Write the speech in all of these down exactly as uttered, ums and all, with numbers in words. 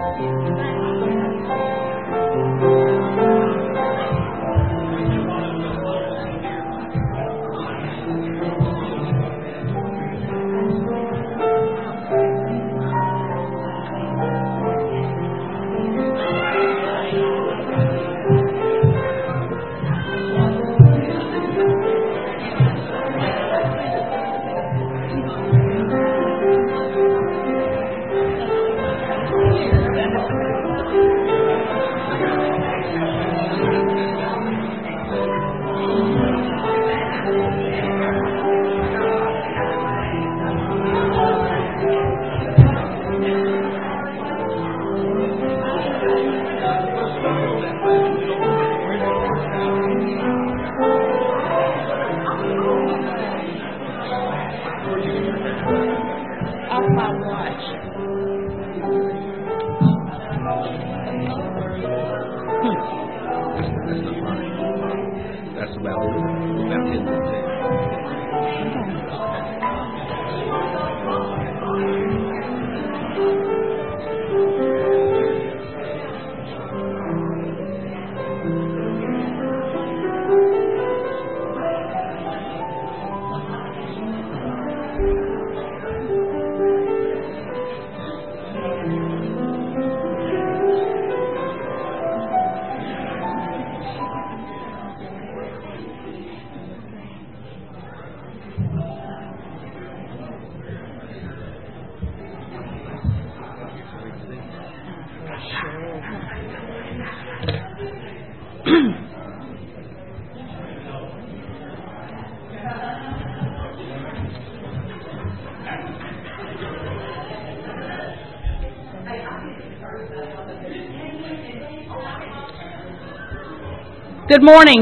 Good morning.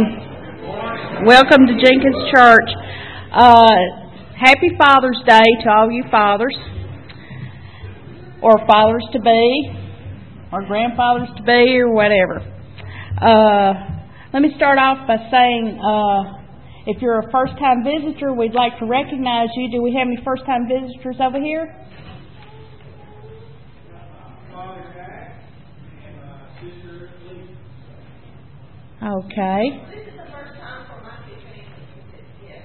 Welcome to Jenkins Church. Uh, happy Father's Day to all you fathers, or fathers to be, or grandfathers to be, or whatever. Uh, let me start off by saying, uh, if you're a first-time visitor, we'd like to recognize you. Do we have any first-time visitors over here? Okay. This is the first time for my two families to sit together.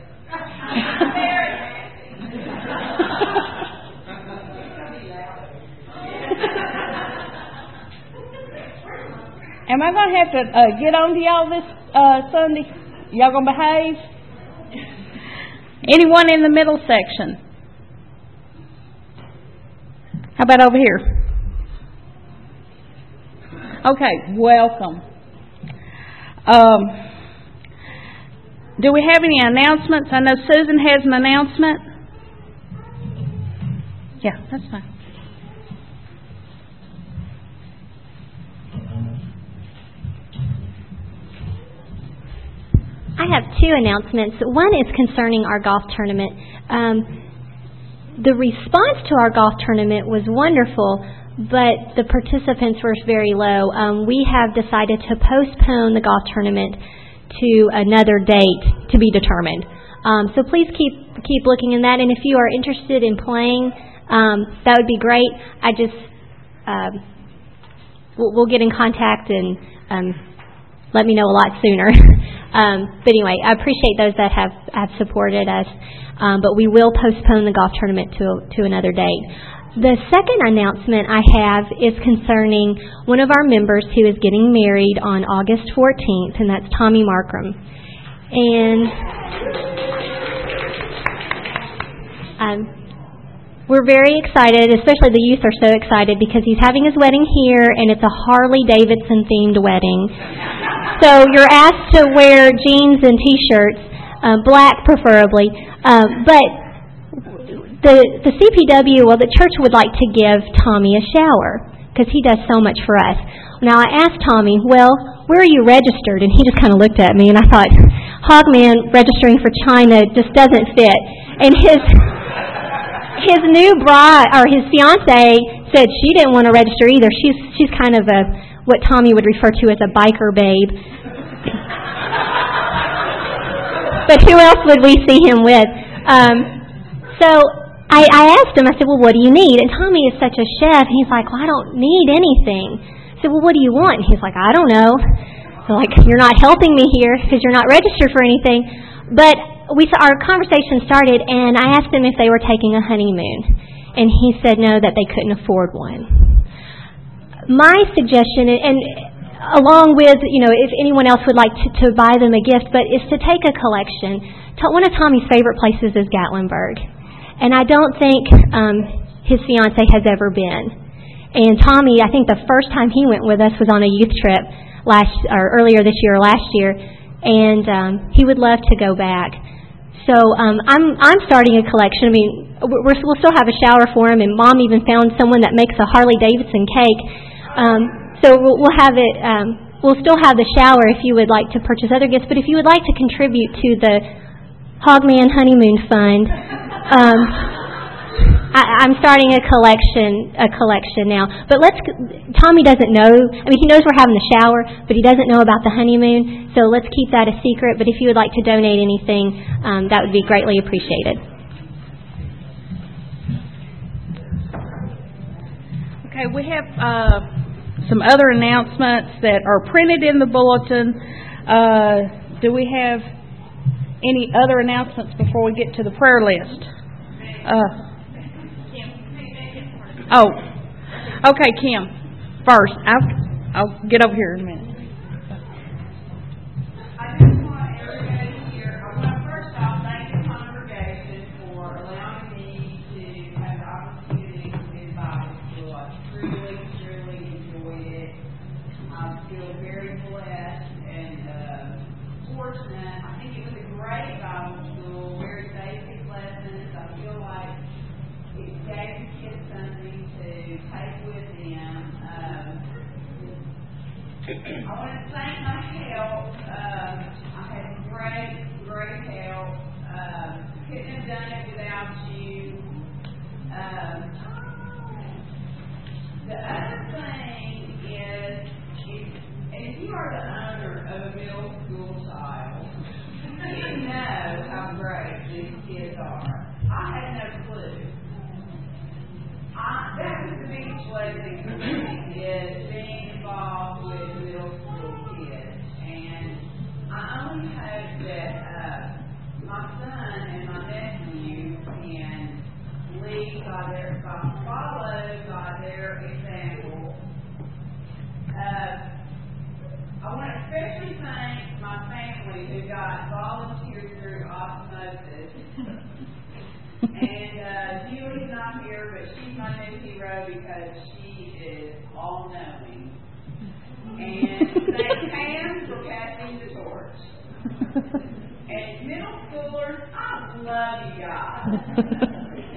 Am I going to have to uh, get on to y'all this uh, Sunday? Y'all going to behave? Anyone in the middle section? How about over here? Okay, welcome. Um, do we have any announcements? I know Susan has an announcement. Yeah, that's fine. I have two announcements. One is concerning our golf tournament. Um, the response to our golf tournament was wonderful, but the participants were very low. Um, we have decided to postpone the golf tournament to another date to be determined. Um, so please keep keep looking in that. And if you are interested in playing, um, that would be great. I just um, we'll, we'll get in contact and um, let me know a lot sooner. um, but anyway, I appreciate those that have have supported us. Um, but we will postpone the golf tournament to to another date. The second announcement I have is concerning one of our members who is getting married on August fourteenth, and that's Tommy Markram. And um, we're very excited, especially the youth are so excited, because he's having his wedding here, and it's a Harley-Davidson-themed wedding. So you're asked to wear jeans and T-shirts, uh, black preferably, uh, but The the C P W, well, the church would like to give Tommy a shower because he does so much for us. Now, I asked Tommy, well, where are you registered? And he just kind of looked at me, and I thought, Hogman registering for China just doesn't fit. And his his new bride, or his fiancée, said she didn't want to register either. She's she's kind of a what Tommy would refer to as a biker babe. But who else would we see him with? Um, so. I, I asked him, I said, well, what do you need? And Tommy is such a chef. He's like, well, I don't need anything. I said, well, what do you want? And he's like, I don't know. So like, you're not helping me here because you're not registered for anything. But we our conversation started, and I asked him if they were taking a honeymoon. And he said no, that they couldn't afford one. My suggestion, and, and along with, you know, if anyone else would like to, to buy them a gift, but is to take a collection. One of Tommy's favorite places is Gatlinburg. And I don't think um, his fiancée has ever been. And Tommy, I think the first time he went with us was on a youth trip last or earlier this year or last year, and um, he would love to go back. So um, I'm I'm starting a collection. I mean, we're, we'll still have a shower for him, and Mom even found someone that makes a Harley Davidson cake. Um, so we'll, we'll have it. Um, we'll still have the shower if you would like to purchase other gifts. But if you would like to contribute to the Hogman Honeymoon Fund. Um, I, I'm starting a collection, a collection now. But let's. Tommy doesn't know. I mean, he knows we're having the shower, but he doesn't know about the honeymoon. So let's keep that a secret. But if you would like to donate anything, um, that would be greatly appreciated. Okay, we have uh, some other announcements that are printed in the bulletin. Uh, do we have any other announcements before we get to the prayer list? Uh, oh, okay, Kim. First, I'll I'll get over here in a minute. I just want everybody here. I want to first off thank the congregation for allowing me to have the opportunity to do Bible school. I truly, truly enjoyed it. I feel very blessed and uh, fortunate. I think it was a great Bible school, very basic lessons. I feel like it gave the kids something to take with them. Um, I want to thank my help. Um, I had great, great help. Um, couldn't have done it without you. Um, the other thing is, if, and if you are the owner of a middle school child, you know how great these kids are. I had no clue. I, that was the biggest blessing for me, is being involved with middle school kids. And I only hope that uh, my son and my nephew can lead by their, by follow by their example. Uh, I want to especially thank my family who got volunteered through osmosis. And uh, Julie's not here, but she's my new hero because she is all-knowing. And thank Pam for passing the torch. And middle schoolers, I love you guys.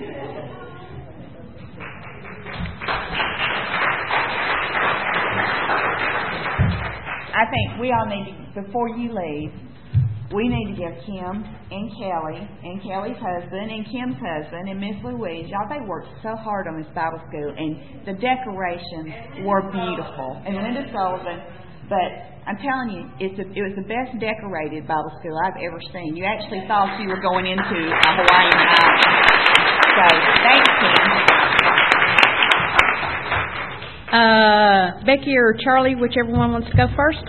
I think we all need to, before you leave, we need to give Kim and Kelly and Kelly's husband and Kim's husband and Miss Louise, y'all, they worked so hard on this Bible school, and the decorations were beautiful. And Linda Sullivan, but I'm telling you, it's a, it was the best decorated Bible school I've ever seen. You actually thought you were going into a Hawaiian island. So, thanks, Kim. Uh, Becky or Charlie, whichever one wants to go first.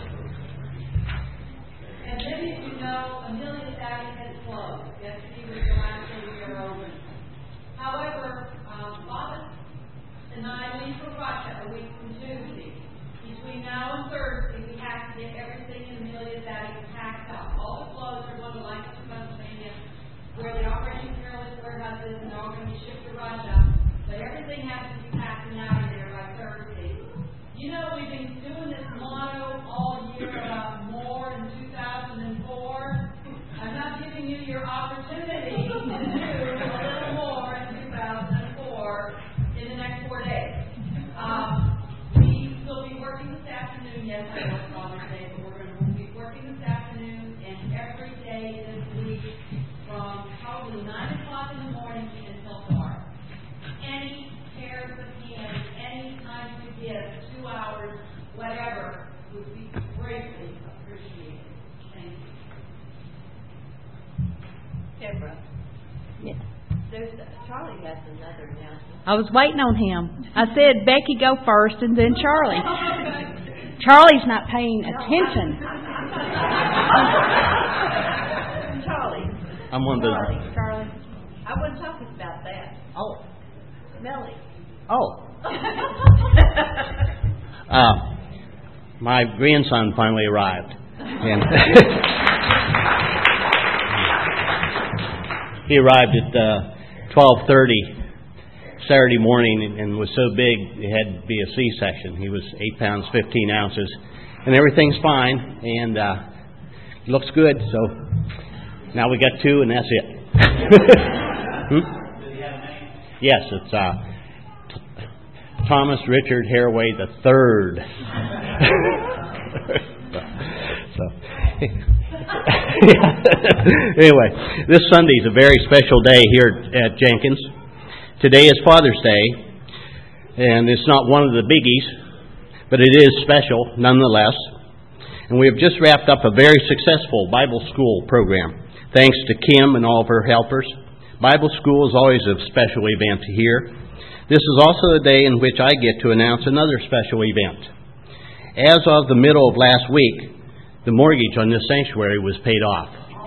I was waiting on him. I said, Becky, go first, and then Charlie. Charlie's not paying attention. Charlie. I'm one of those. Charlie, Charlie. I wasn't talking about that. Oh. Melly. Oh. uh, my grandson finally arrived. And he arrived at uh, twelve thirty Saturday morning and, and was so big it had to be a C-section. He was eight pounds, fifteen ounces. And everything's fine. And uh, he looks good. So now we got two, and that's it. hmm? Yes, it's uh, T- Thomas Richard Haraway the third. so, anyway, this Sunday is a very special day here at Jenkins. Today is Father's Day, and it's not one of the biggies, but it is special nonetheless. And we have just wrapped up a very successful Bible school program, thanks to Kim and all of her helpers. Bible school is always a special event here. This is also a day in which I get to announce another special event. As of the middle of last week, the mortgage on this sanctuary was paid off.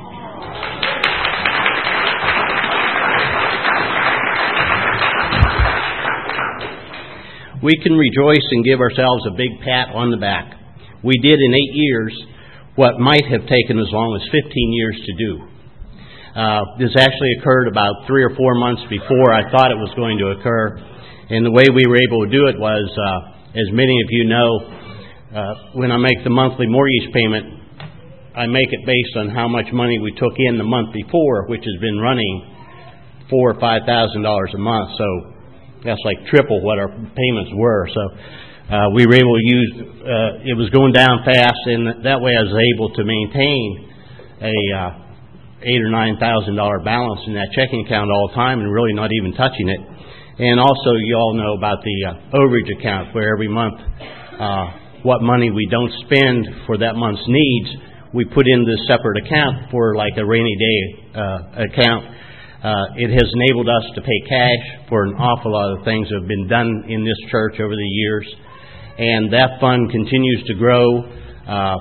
We can rejoice and give ourselves a big pat on the back. We did in eight years what might have taken as long as fifteen years to do. Uh, this actually occurred about three or four months before I thought it was going to occur. And the way we were able to do it was, uh, as many of you know, uh, when I make the monthly mortgage payment, I make it based on how much money we took in the month before, which has been running four or five thousand dollars a month. So that's like triple what our payments were. So uh, we were able to use. Uh, it was going down fast, and that way I was able to maintain a uh, eight or nine thousand dollar balance in that checking account all the time, and really not even touching it. And also, you all know about the uh, overage account, where every month, uh, what money we don't spend for that month's needs, we put in this separate account for like a rainy day uh, account. Uh, it has enabled us to pay cash for an awful lot of things that have been done in this church over the years, and that fund continues to grow uh,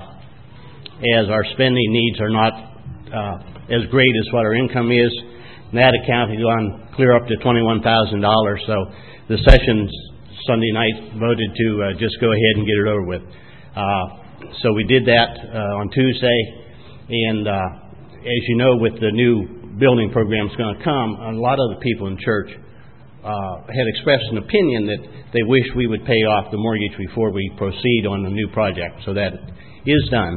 as our spending needs are not uh, as great as what our income is. And that account has gone clear up to twenty-one thousand dollars. So the sessions Sunday night voted to uh, just go ahead and get it over with. Uh, so we did that uh, on Tuesday, and uh, as you know, with the new building program that's going to come, a lot of the people in church uh, had expressed an opinion that they wish we would pay off the mortgage before we proceed on the new project. So that is done.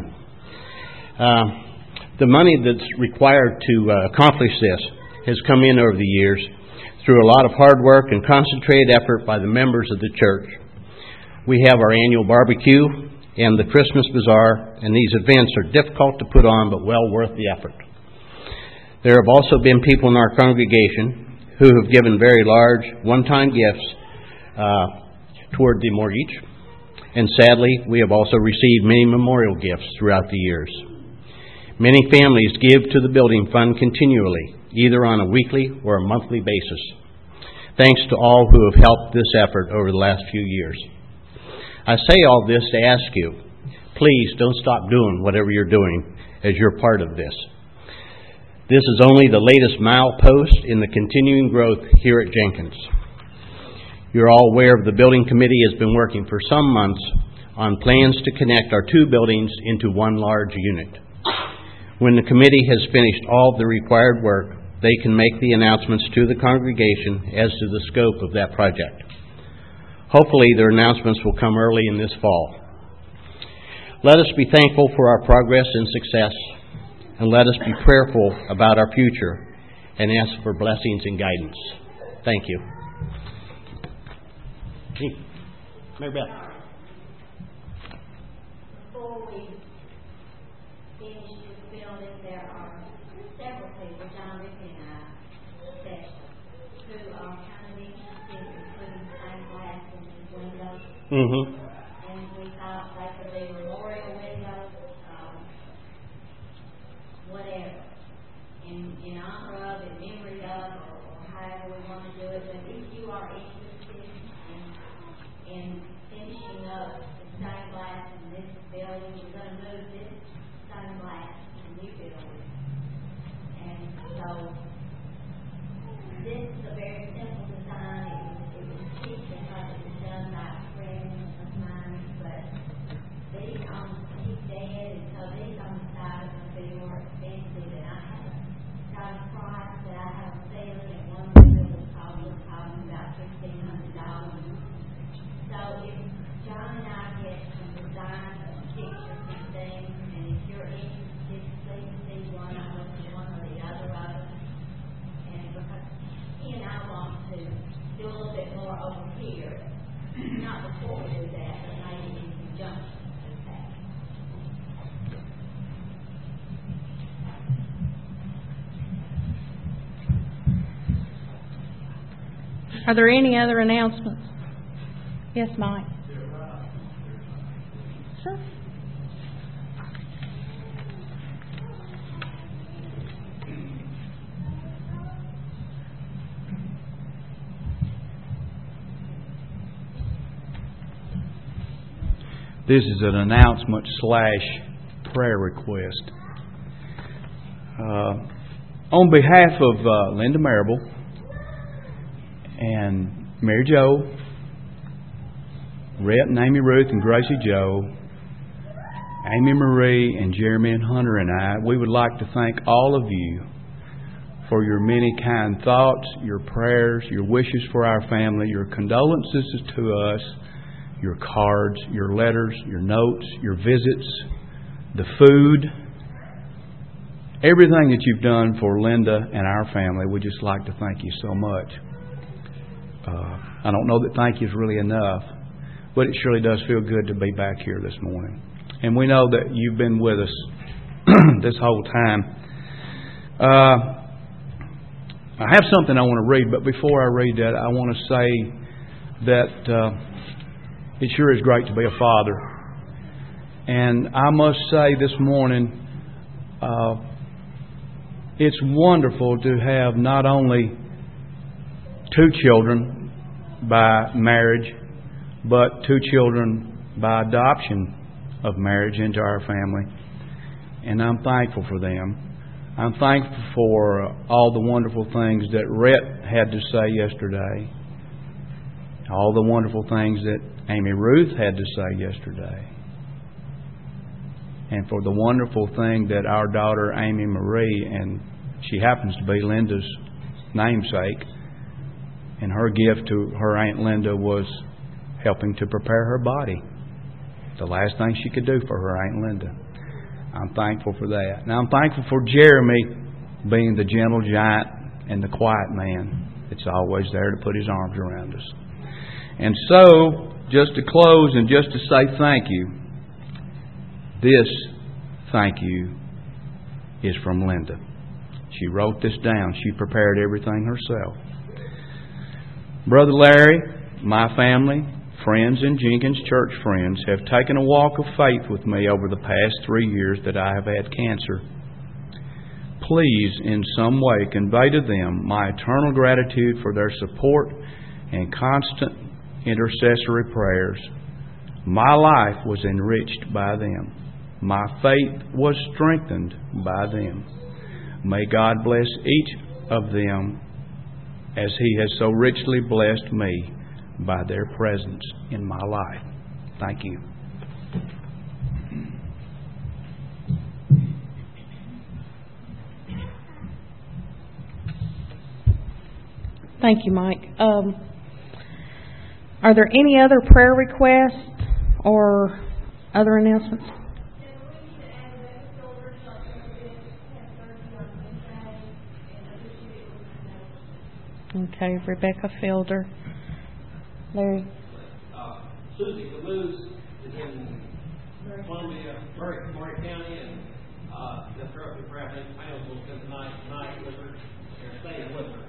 Uh, the money that's required to uh, accomplish this has come in over the years through a lot of hard work and concentrated effort by the members of the church. We have our annual barbecue and the Christmas bazaar, and these events are difficult to put on but well worth the effort. There have also been people in our congregation who have given very large one-time gifts uh, toward the mortgage, and sadly, we have also received many memorial gifts throughout the years. Many families give to the building fund continually, either on a weekly or a monthly basis. Thanks to all who have helped this effort over the last few years. I say all this to ask you, please don't stop doing whatever you're doing as you're part of this. This is only the latest milepost in the continuing growth here at Jenkins. You're all aware of the building committee has been working for some months on plans to connect our two buildings into one large unit. When the committee has finished all the required work, they can make the announcements to the congregation as to the scope of that project. Hopefully, their announcements will come early in this fall. Let us be thankful for our progress and success, and let us be prayerful about our future and ask for blessings and guidance. Thank you. Hey, Mary Beth. Before we finish this building, there are several people, John, Rick, and I, especially, who are kind of interested in putting stained glass in these windows. Mm-hmm. And we thought they could be memorial windows, um, whatever, in, in honor of, in memory of, or, or however we want to do it. But these forward with that, but maybe in conjunction with that. Are there any other announcements? Yes, Mike. Sure. This is an announcement slash prayer request. Uh, on behalf of uh, Linda Marable and Mary Jo, Rhett and Amy Ruth and Gracie Joe, Amy Marie and Jeremy and Hunter and I, we would like to thank all of you for your many kind thoughts, your prayers, your wishes for our family, your condolences to us, your cards, your letters, your notes, your visits, the food, everything that you've done for Linda and our family. We'd just like to thank you so much. Uh, I don't know that thank you is really enough, but it surely does feel good to be back here this morning. And we know that you've been with us this whole time. Uh, I have something I want to read, but before I read that, I want to say that uh, it sure is great to be a father. And I must say this morning, uh, it's wonderful to have not only two children by marriage, but two children by adoption of marriage into our family. And I'm thankful for them. I'm thankful for all the wonderful things that Rhett had to say yesterday. All the wonderful things that Amy Ruth had to say yesterday. And for the wonderful thing that our daughter Amy Marie, and she happens to be Linda's namesake, and her gift to her Aunt Linda was helping to prepare her body. The last thing she could do for her Aunt Linda. I'm thankful for that. Now I'm thankful for Jeremy being the gentle giant and the quiet man that's always there to put his arms around us. And so, just to close and just to say thank you, this thank you is from Linda. She wrote this down. She prepared everything herself. Brother Larry, my family, friends and Jenkins church friends have taken a walk of faith with me over the past three years that I have had cancer. Please, in some way, convey to them my eternal gratitude for their support and constant intercessory prayers. My life was enriched by them. My faith was strengthened by them. May God bless each of them as He has so richly blessed me by their presence in my life. Thank you. Thank you, Mike. Um, are there any other prayer requests or other announcements? Okay, Rebecca Fielder. Larry. Uh, Susie Caboose is in Columbia, Murray, Murray County, and uh, just her up with Bradley Pales will spend the night tonight with her. They're staying with her.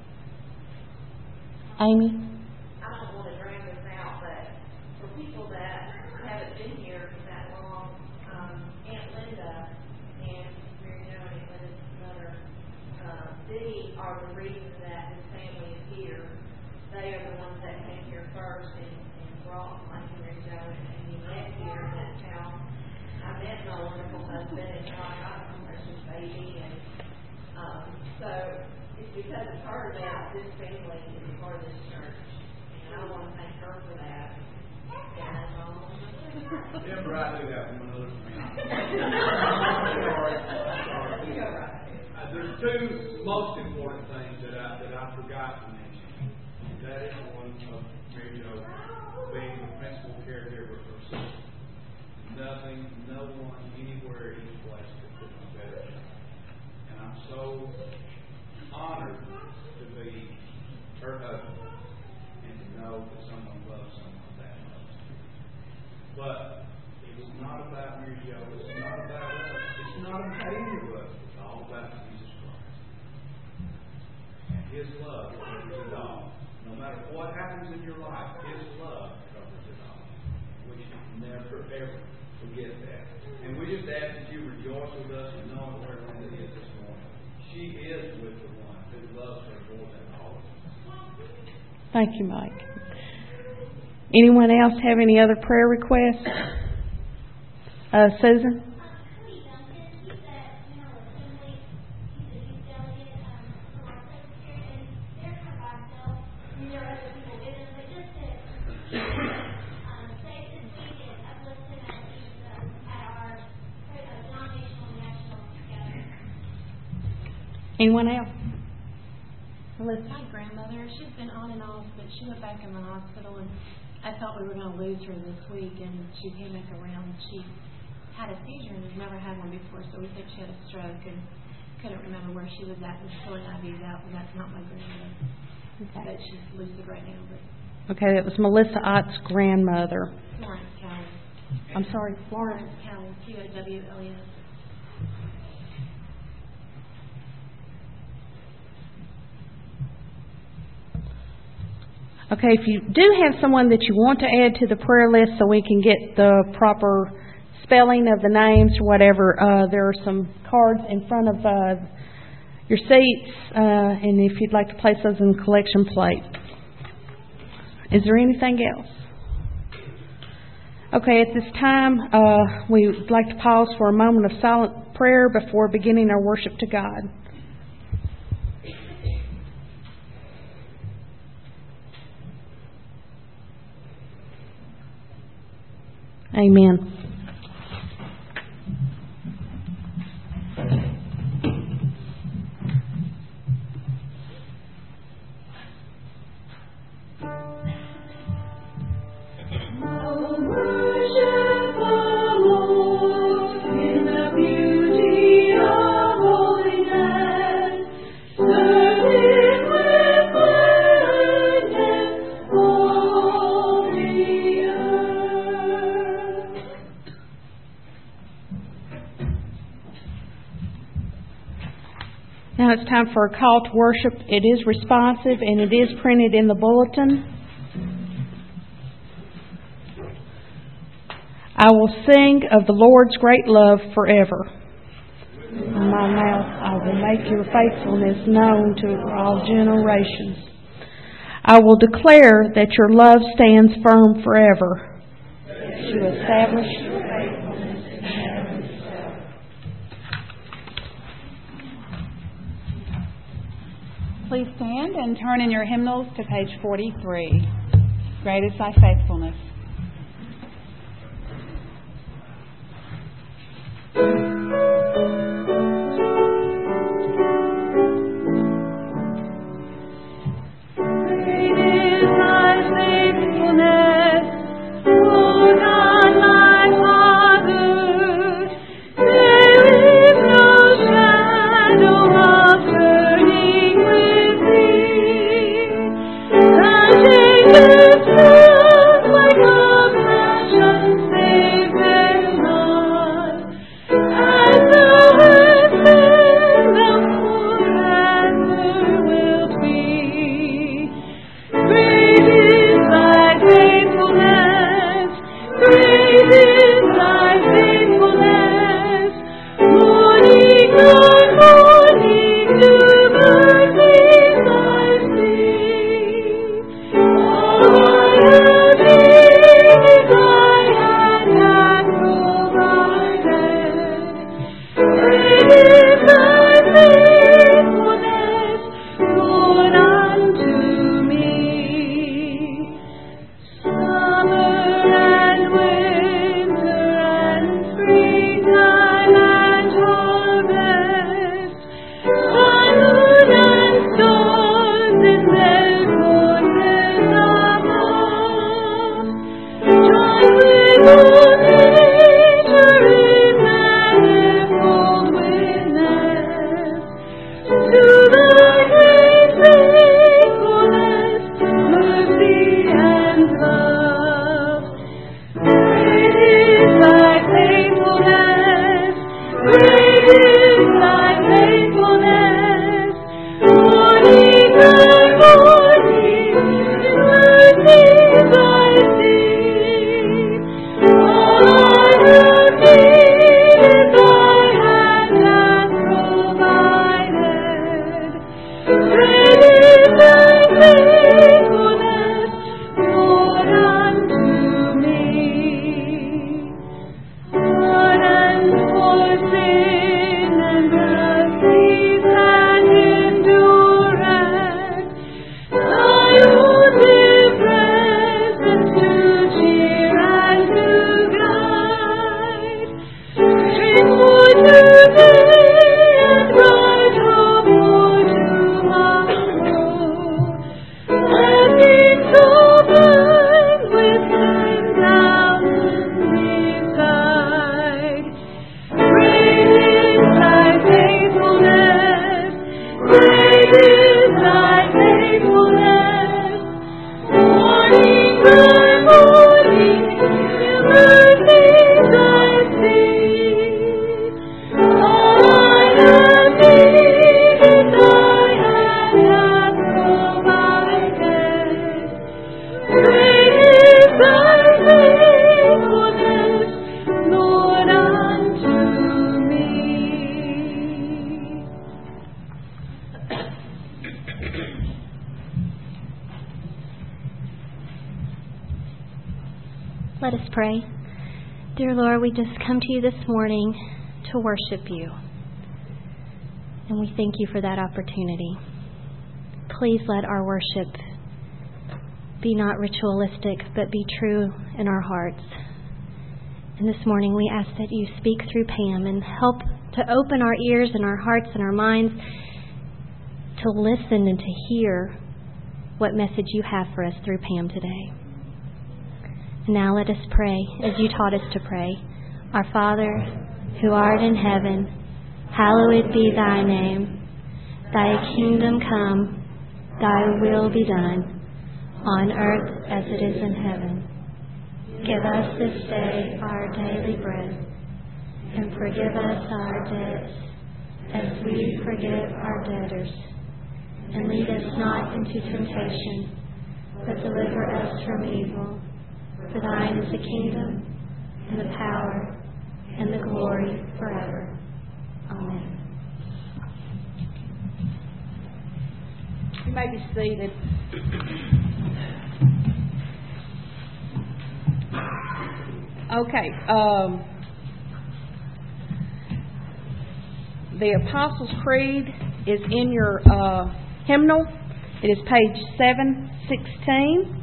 Amy. I don't want to drag this out, but for people that haven't been here that long, um, Aunt Linda and Mary Jo and Aunt Linda's mother, uh, they are the reason that this family is here. They are the ones that came here first and, and brought like Mary Jo and Amy met here, and that's how I met my wonderful husband and how I got a precious baby. And um, so it's because of her that this family is a part of this church. And I want to thank her for that. And that's all. Remember, I do have one other thing. Uh, there's two most important things that I that I forgot to mention. That is one of Mary Jo being the principal caregiver for her sister. Nothing, no one, anywhere, any place could put me better. And I'm so honored to be her husband and to know that someone loves someone that much. But it's not about Mary Jo. It's not about us. It's not about any of us. It's all about Jesus Christ. And His love covers it all. No matter what happens in your life, His love covers it all. We should never, ever forget that. And we just ask that you rejoice with us in knowing where Linda is this morning. She is with the one who loves her more than all of us. Thank you, Mike. Anyone else have any other prayer requests? Uh, Susan? Anyone else? Melissa? My grandmother, she's been on and off, but she went back in the hospital, and I thought we were going to lose her this week, and she came back around. She had a seizure and has never had one before, so we think she had a stroke, and couldn't remember where she was at and pulling I Vs out, and that's not my grandmother. Okay. But she's lucid right now. But Okay, that was Melissa Ott's grandmother. Florence Cowan. I'm sorry, Florence. Florence Cowan, C O W L E S. Okay, if you do have someone that you want to add to the prayer list so we can get the proper spelling of the names or whatever, uh, there are some cards in front of uh, your seats, uh, and if you'd like to place those in the collection plate. Is there anything else? Okay, at this time, uh, we would like to pause for a moment of silent prayer before beginning our worship to God. Amen. Now it's time for a call to worship. It is responsive and it is printed in the bulletin. I will sing of the Lord's great love forever. In my mouth I will make your faithfulness known to all generations. I will declare that your love stands firm forever. To establish your faithfulness in heaven itself. Please stand and turn in your hymnals to page forty-three. Great is thy faithfulness. Praise Let us pray. Dear Lord, we just come to you this morning to worship you. And we thank you for that opportunity. Please let our worship be not ritualistic, but be true in our hearts. And this morning we ask that you speak through Pam and help to open our ears and our hearts and our minds to listen and to hear what message you have for us through Pam today. Now let us pray as you taught us to pray. Our Father, who art in heaven, hallowed be thy name. Thy kingdom come, thy will be done, on earth as it is in heaven. Give us this day our daily bread, and forgive us our debts, as we forgive our debtors. And lead us not into temptation, but deliver us from evil. For thine is the kingdom, and the power, and the glory forever. Amen. You may be seated. Okay. Um, the Apostles' Creed is in your uh, hymnal. It is page seven sixteen.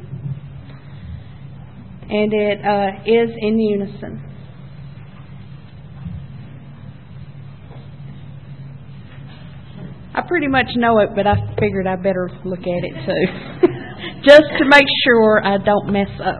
And it uh, is in unison. I pretty much know it, but I figured I better look at it too. Just to make sure I don't mess up.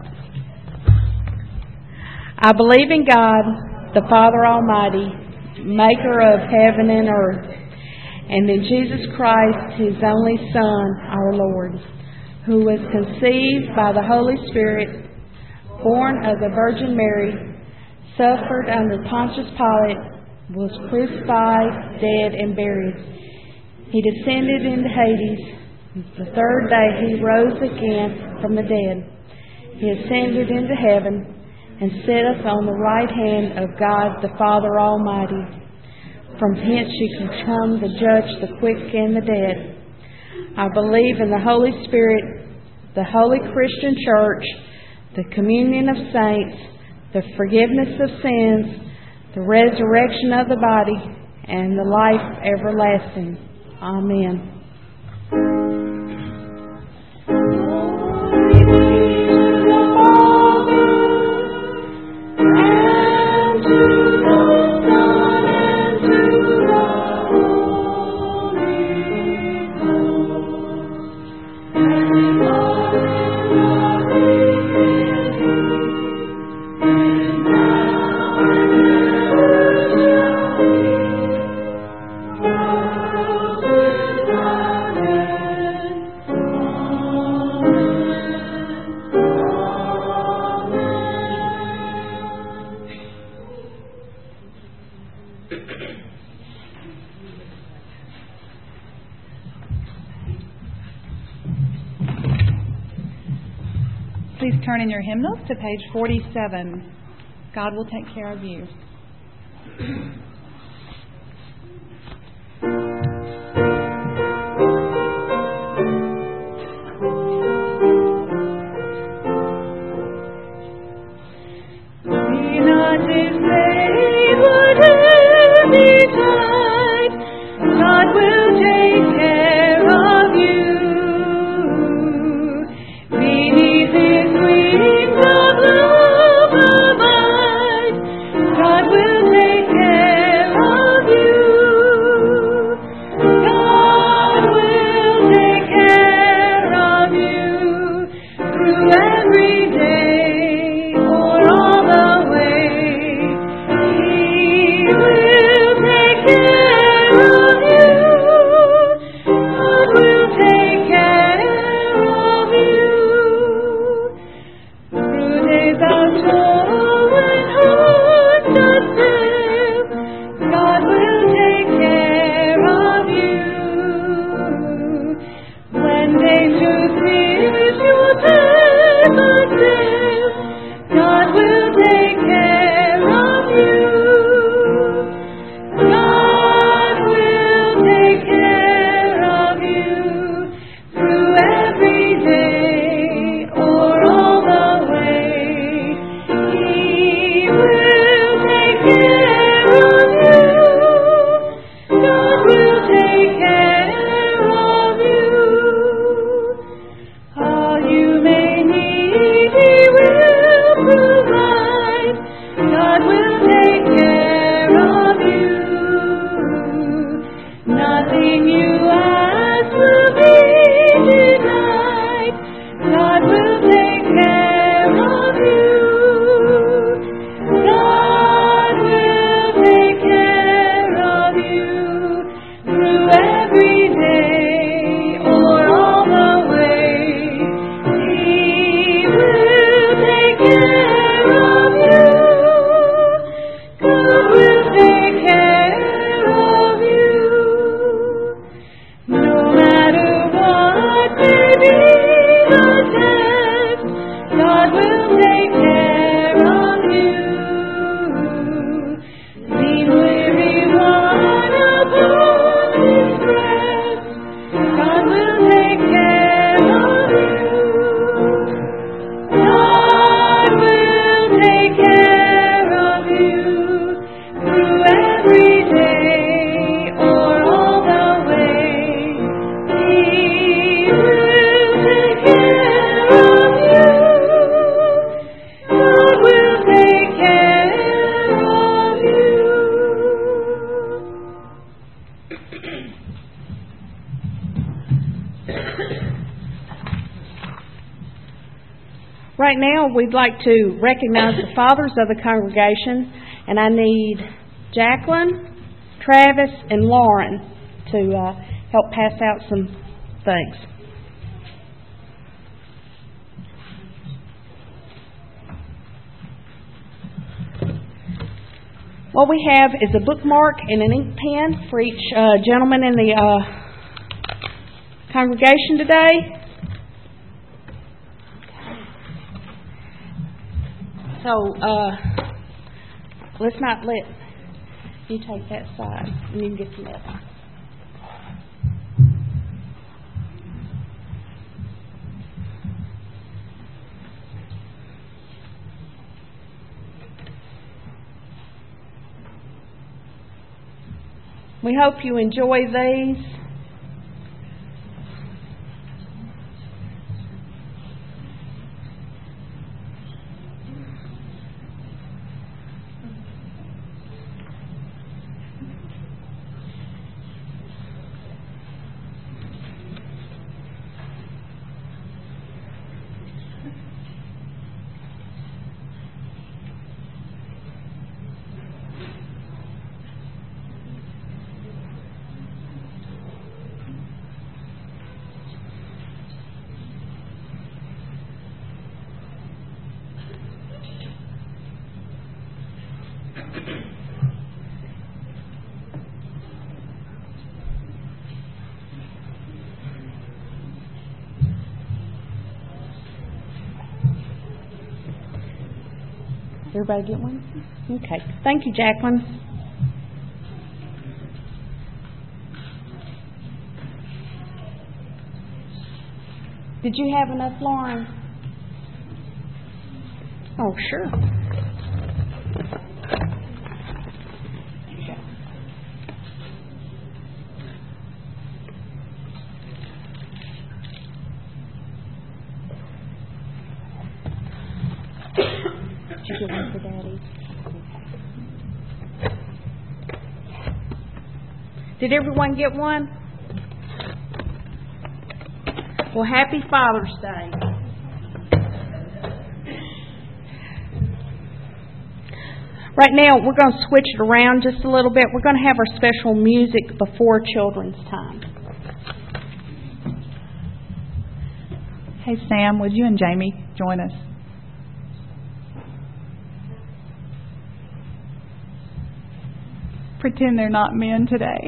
I believe in God, the Father Almighty, maker of heaven and earth, and in Jesus Christ, His only Son, our Lord, who was conceived by the Holy Spirit, born of the Virgin Mary, suffered under Pontius Pilate, was crucified, dead, and buried. He descended into Hades. The third day He rose again from the dead. He ascended into heaven and sitteth on the right hand of God the Father Almighty. From hence He can come to judge the quick and the dead. I believe in the Holy Spirit, the holy Christian Church, the communion of saints, the forgiveness of sins, the resurrection of the body, and the life everlasting. Amen. Please turn in your hymnals to page forty-seven. God will take care of you. Be not dismayed, whatever betide, God will take care of you. Beneath His wings of love abide, God will take care of you. God will take care of you through every day, for all the way. Right now, we'd like to recognize the fathers of the congregation, and I need Jacqueline, Travis, and Lauren to uh, help pass out some things. What we have is a bookmark and an ink pen for each uh, gentleman in the uh, congregation today. So, uh, let's not let you take that side and you can get the other. We hope you enjoy these. Everybody get one? Okay. Thank you, Jacqueline. Did you have enough, Lauren? Oh, sure. Did you get one for Daddy? Did everyone get one? Well, happy Father's Day. Right now, we're going to switch it around just a little bit. We're going to have our special music before children's time. Hey, Sam, would you and Jamie join us? Pretend they're not men today.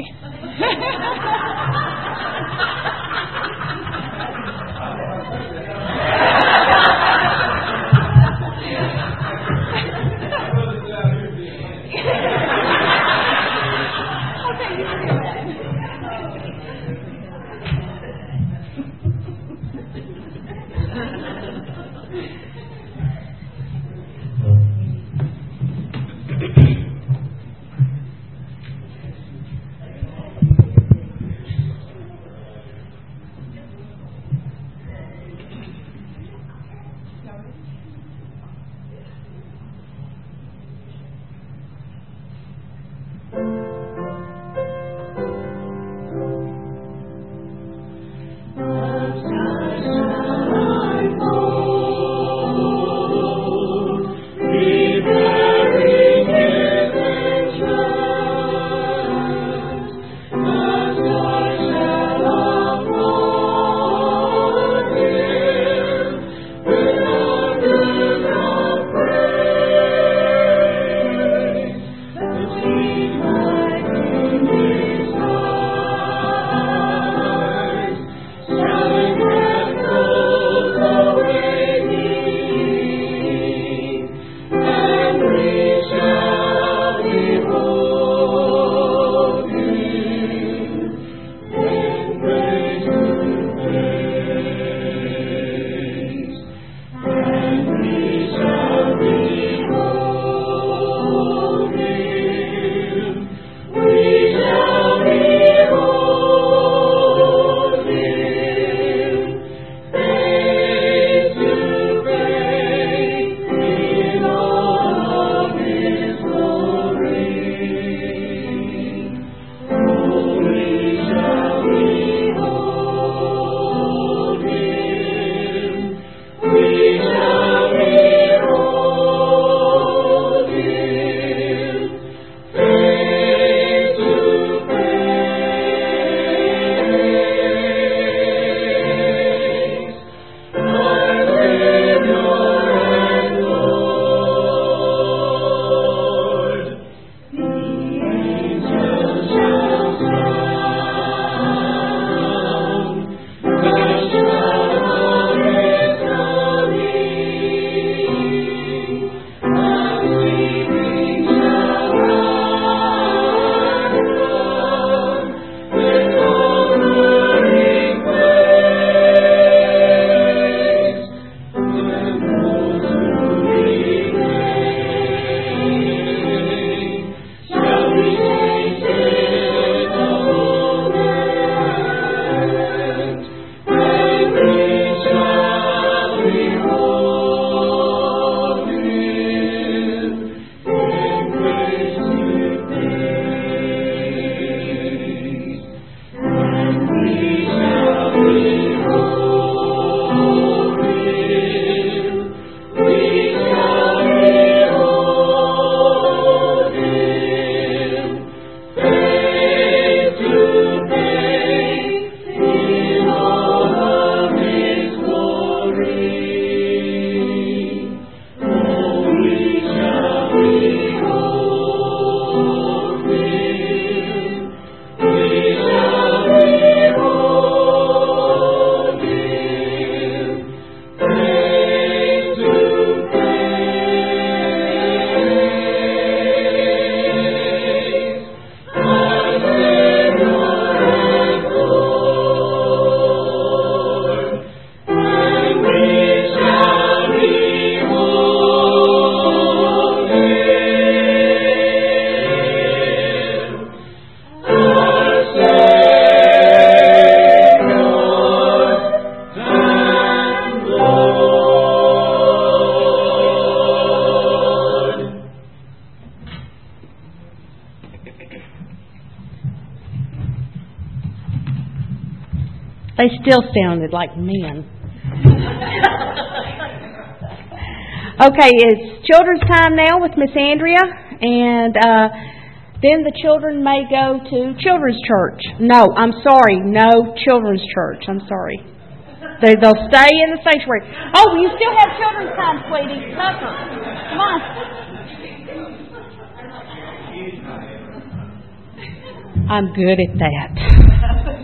They still sounded like men. Okay, it's children's time now with Miss Andrea, and uh, then the children may go to children's church. No, I'm sorry, no children's church. I'm sorry. They, they'll stay in the sanctuary. Oh, you still have children's time, sweetie. Tucker, come on. I'm good at that.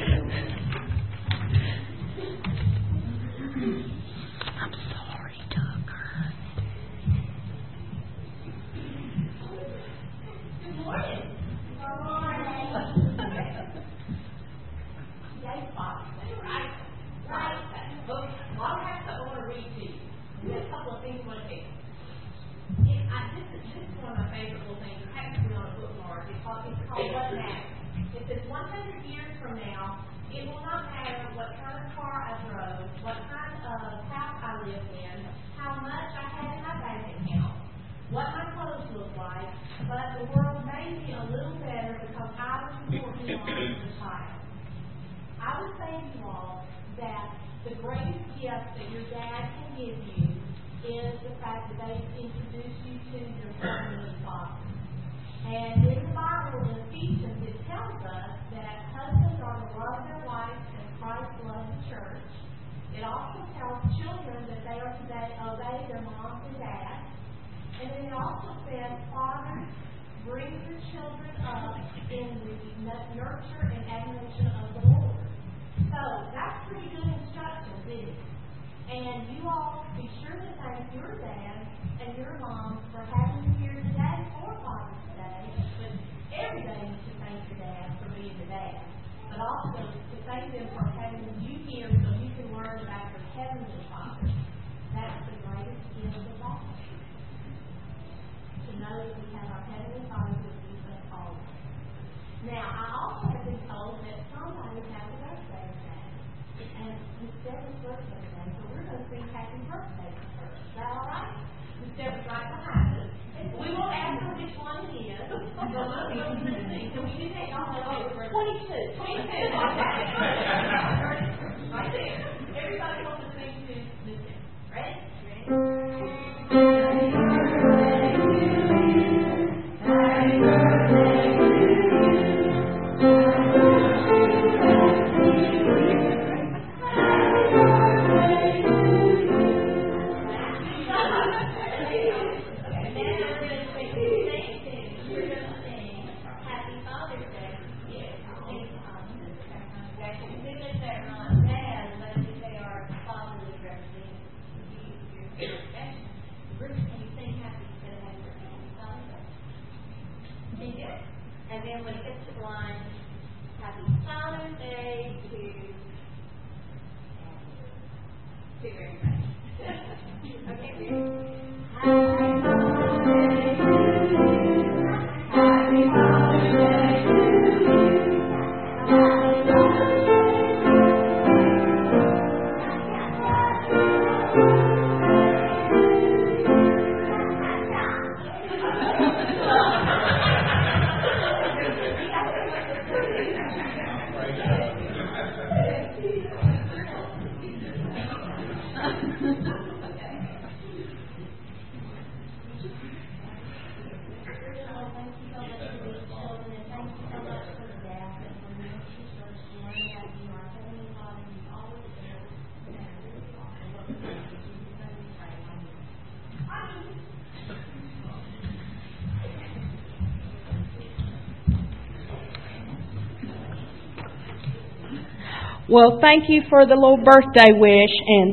Well, thank you for the little birthday wish, and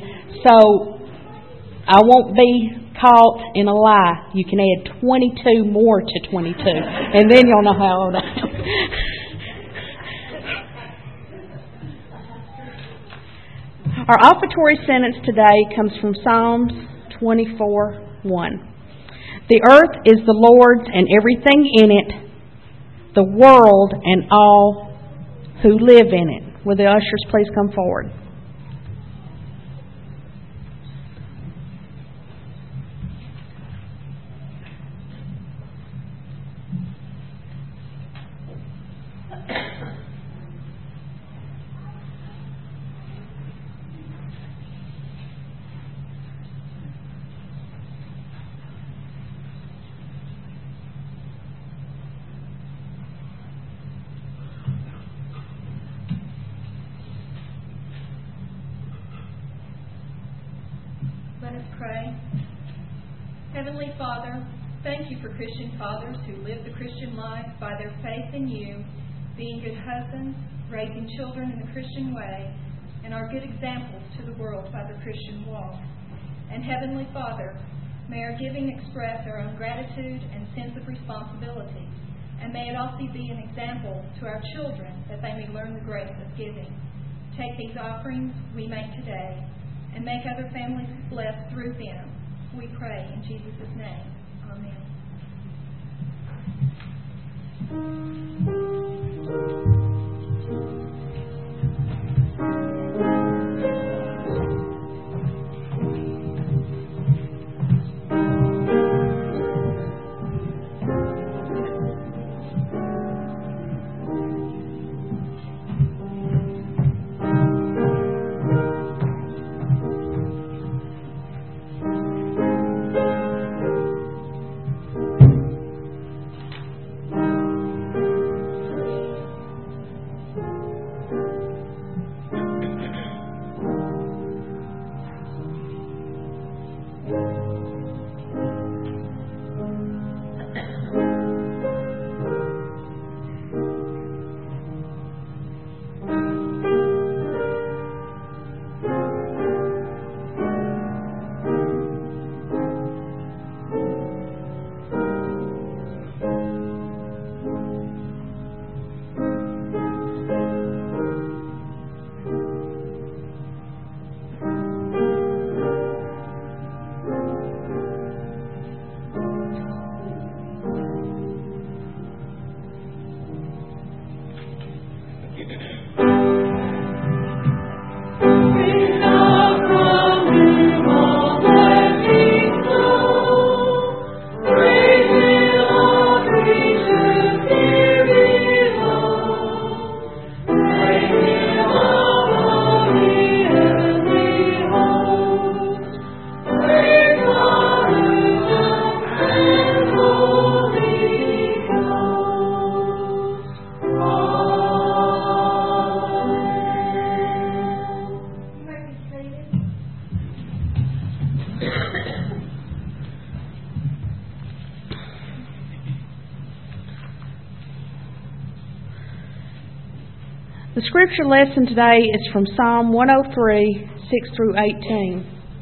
so I won't be caught in a lie. You can add twenty-two more to twenty-two, and then you'll know how old I am. Our offertory sentence today comes from Psalms twenty-four one. The earth is the Lord's and everything in it, the world and all who live in it. Will the ushers please come forward? Heavenly Father, thank you for Christian fathers who live the Christian life by their faith in you, being good husbands, raising children in the Christian way, and are good examples to the world by the Christian walk. And Heavenly Father, may our giving express our own gratitude and sense of responsibility, and may it also be an example to our children that they may learn the grace of giving. Take these offerings we make today and make other families blessed through them. We pray in Jesus' name. Amen. The scripture lesson today is from Psalm one oh three, six through eighteen.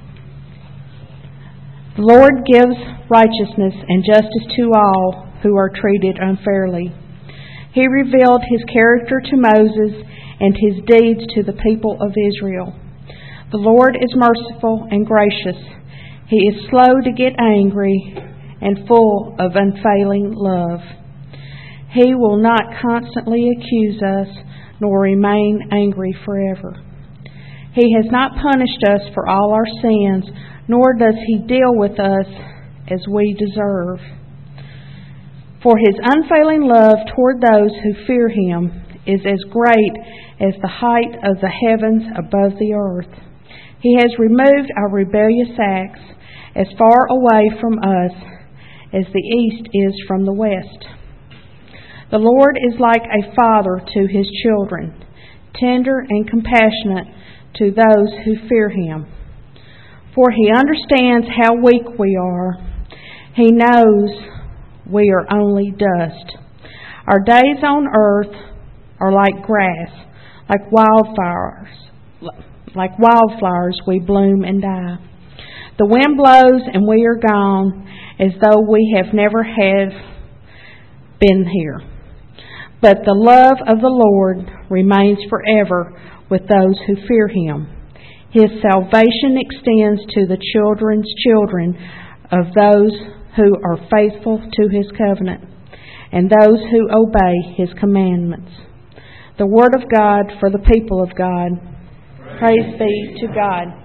The Lord gives righteousness and justice to all who are treated unfairly. He revealed His character to Moses and His deeds to the people of Israel. The Lord is merciful and gracious. He is slow to get angry and full of unfailing love. He will not constantly accuse us, nor remain angry forever. He has not punished us for all our sins, nor does He deal with us as we deserve. For His unfailing love toward those who fear Him is as great as the height of the heavens above the earth. He has removed our rebellious acts as far away from us as the east is from the west. The Lord is like a father to His children, tender and compassionate to those who fear Him. For He understands how weak we are. He knows we are only dust. Our days on earth are like grass, like wildflowers. Like wildflowers we bloom and die. The wind blows and we are gone, as though we have never have been here. But the love of the Lord remains forever with those who fear Him. His salvation extends to the children's children of those who are faithful to His covenant and those who obey His commandments. The Word of God for the people of God. Praise be to God.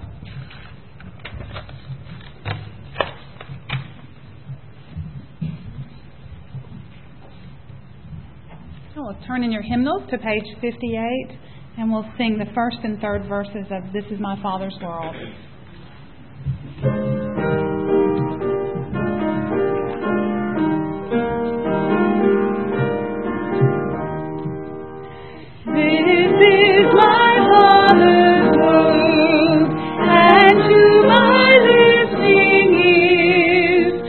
We'll turn in your hymnals to page fifty-eight, and we'll sing the first and third verses of This Is My Father's World. This is my Father's world, and to my listening ears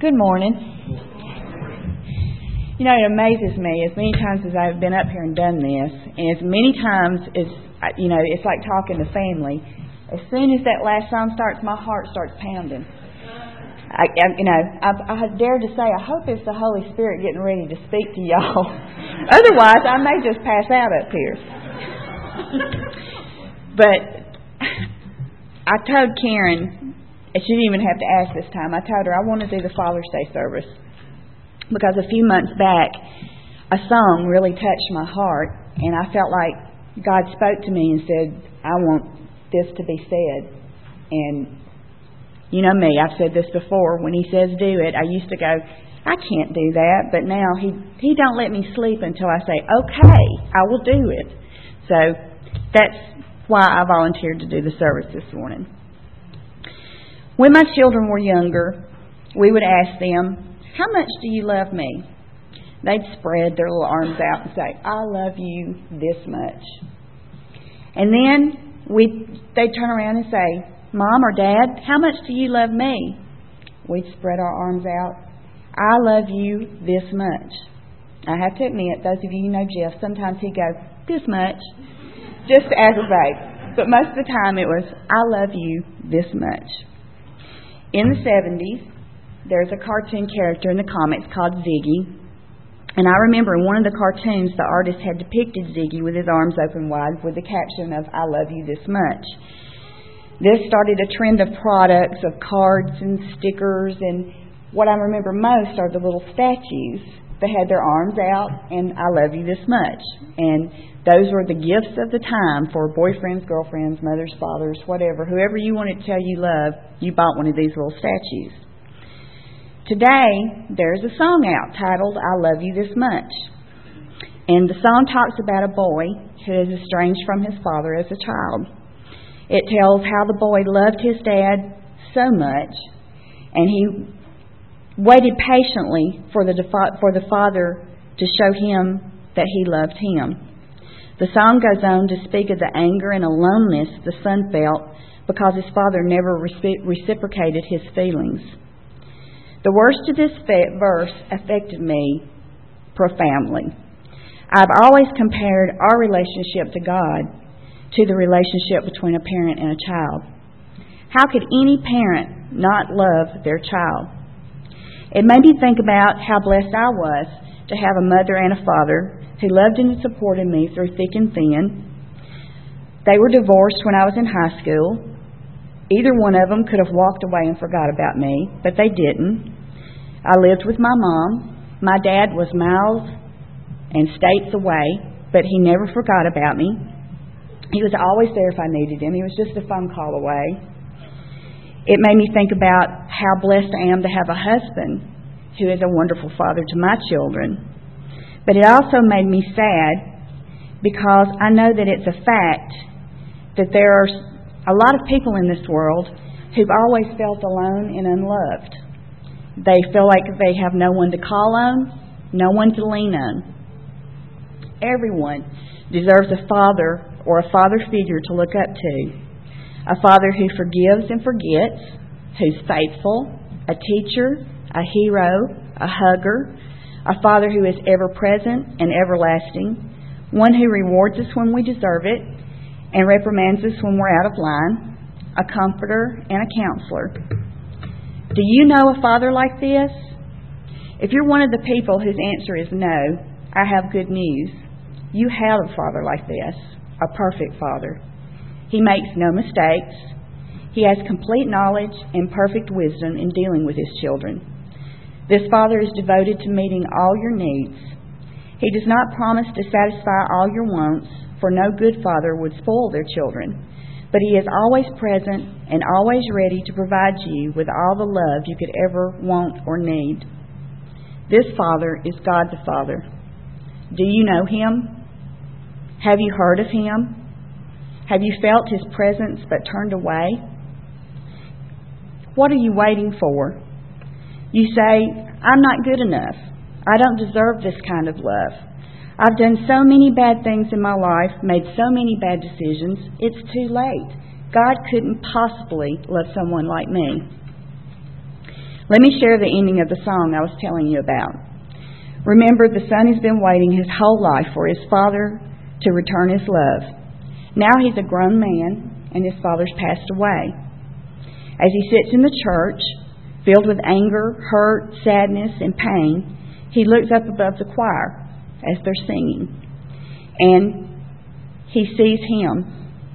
Good morning. You know, it amazes me as many times as I've been up here and done this, and as many times as, you know, it's like talking to family. As soon as that last song starts, my heart starts pounding. I, I you know, I, I dare to say, I hope it's the Holy Spirit getting ready to speak to y'all. Otherwise, I may just pass out up here. But I told Karen, and she didn't even have to ask this time, I told her I want to do the Father's Day service. Because a few months back, a song really touched my heart, and I felt like God spoke to me and said, I want this to be said. And you know me, I've said this before, when He says do it, I used to go, I can't do that, but now He He don't let me sleep until I say, okay, I will do it. So that's why I volunteered to do the service this morning. When my children were younger, we would ask them, how much do you love me? They'd spread their little arms out and say, I love you this much. And then we they'd turn around and say, Mom or Dad, how much do you love me? We'd spread our arms out. I love you this much. I have to admit, those of you who know Jeff, sometimes he'd go, this much, just to aggravate. But most of the time it was, I love you this much. In the seventies, there's a cartoon character in the comics called Ziggy. And I remember in one of the cartoons, the artist had depicted Ziggy with his arms open wide with the caption of, I love you this much. This started a trend of products, of cards and stickers, and what I remember most are the little statues that had their arms out and I love you this much. And those were the gifts of the time for boyfriends, girlfriends, mothers, fathers, whatever. Whoever you wanted to tell you love, you bought one of these little statues. Today, there's a song out titled, I Love You This Much. And the song talks about a boy who is estranged from his father as a child. It tells how the boy loved his dad so much, and he waited patiently for the for the father to show him that he loved him. The song goes on to speak of the anger and aloneness the son felt because his father never reciprocated his feelings. The words to this verse affected me profoundly. I've always compared our relationship to God to the relationship between a parent and a child. How could any parent not love their child? It made me think about how blessed I was to have a mother and a father who loved and supported me through thick and thin. They were divorced when I was in high school. Either one of them could have walked away and forgot about me, but they didn't. I lived with my mom. My dad was miles and states away, but he never forgot about me. He was always there if I needed him. He was just a phone call away. It made me think about how blessed I am to have a husband who is a wonderful father to my children. But it also made me sad because I know that it's a fact that there are a lot of people in this world who've always felt alone and unloved. They feel like they have no one to call on, no one to lean on. Everyone deserves a father or a father figure to look up to. A father who forgives and forgets, who's faithful, a teacher, a hero, a hugger, a father who is ever present and everlasting, one who rewards us when we deserve it and reprimands us when we're out of line, a comforter and a counselor. Do you know a father like this? If you're one of the people whose answer is no, I have good news. You have a father like this, a perfect father. He makes no mistakes. He has complete knowledge and perfect wisdom in dealing with his children. This father is devoted to meeting all your needs. He does not promise to satisfy all your wants, for no good father would spoil their children. But he is always present and always ready to provide you with all the love you could ever want or need. This Father is God the Father. Do you know Him? Have you heard of Him? Have you felt His presence but turned away? What are you waiting for? You say, I'm not good enough. I don't deserve this kind of love. I've done so many bad things in my life, made so many bad decisions, it's too late. God couldn't possibly love someone like me. Let me share the ending of the song I was telling you about. Remember, the son has been waiting his whole life for his father to return his love. Now he's a grown man, and his father's passed away. As he sits in the church, filled with anger, hurt, sadness, and pain, he looks up above the choir as they're singing, and he sees him.